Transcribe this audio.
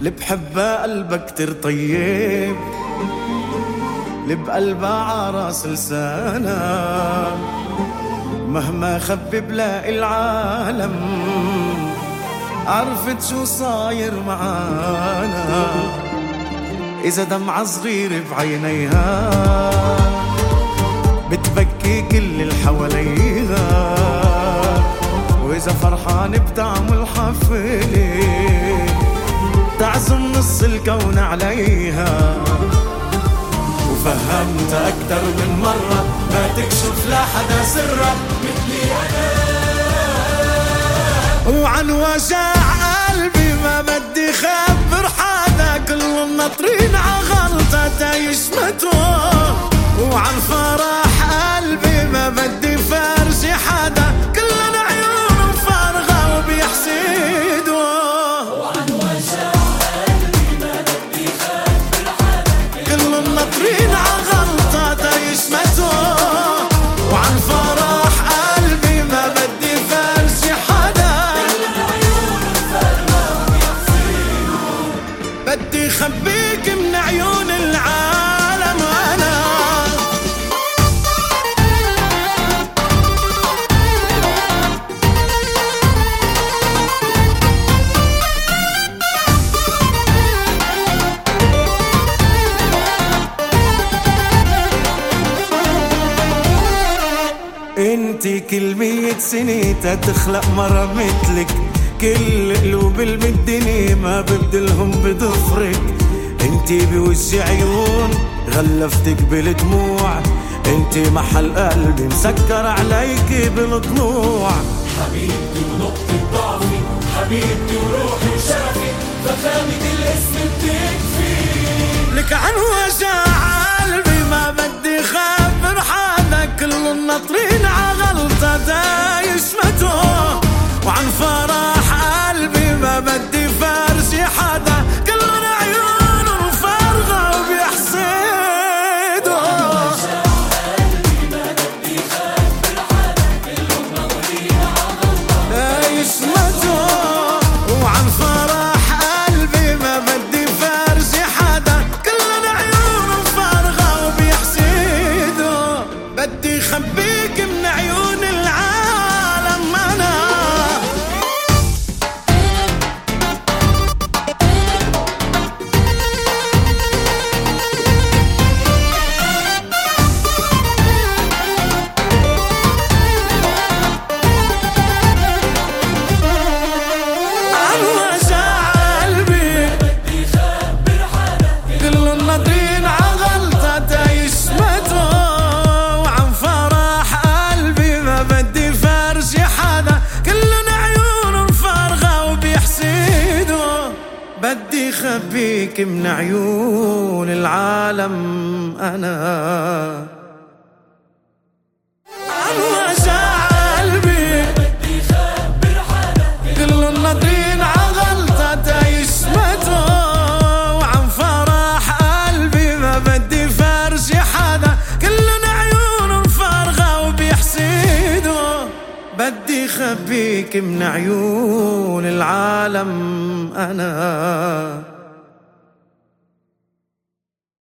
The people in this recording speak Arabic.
اللي بحبه قلبك كتير طيب، اللي بقلبه عراس لسانه، مهما خبي بلاقي العالم عرفت شو صاير معانا. إذا دمعة صغيرة بعينيها بتبكي كل اللي حواليها، وإذا فرحان بتعمل حفلة تعزم نص الكون عليها. وفهمت أكتر من مرة ما تكشف لحدا سرك مثلي أنا، وعن وجع قلبي ما بدي خبر حدا، كلهم ناطرين عغلطة يشمتوا. وعن فرح قلبي ما بدي فرجي حدا، كلنا عيونهم فارغة وبيحسدوا. وعن وجع قلبي ما بدي خبر حدا، كلهم ناطرين عغلطة يشمتوا. وعن فرح قلبي ما بدي فرجي حدا، كلنا عيونهم فارغة وبيحسدوا. بدي خبيك من عيون العالم أنا. انتي كل 100 سنة تخلق مرة مثلك، كل قلوب بالدنيا ما ببدلهم بضفرك. انتي بوجه عيون غلفتك بالدموع، انتي محل قلبي مسكر عليك بالضلوع. حبيبتي ونقطة ضعفي، حبيبتي وروحي وشرفي، فخامة الاسم بتكفي. لك عن وجع قلبي ما بدي خبر حدا، كلهم ناطرين عغلطة دا يشمتوا. وعن فرح قلبي ما بدي فرجي حدا، كلنا عيونهم فارغة وبيحسدوا. وعن وجع قلبي ما بدي خبر حدا، كلهم ناطرين عغلطة دا يشمتوا. وعن فرح قلبي ما بدي فرجي حدا، كلنا عيونهم فارغة وبيحسدوا. بدي خبيك من عيون العالم أنا. عن وجع قلبي بدي خبر حدا، كلهم ناطرين عغلطة يشمتوا. وعن فرح قلبي ما بدي فرجي حدا، كلنا عيونهم فارغة وبيحسدوا. بدي خبيك من عيون العالم أنا. عن وجع قلبي بدي خبر حدا، كلهم ناطرين عغلطة يشمتوا. وعن فرح قلبي ما بدي فرجي حدا، كلنا عيونهم فارغة وبيحسدوا. بدي خبيك من عيون العالم أنا.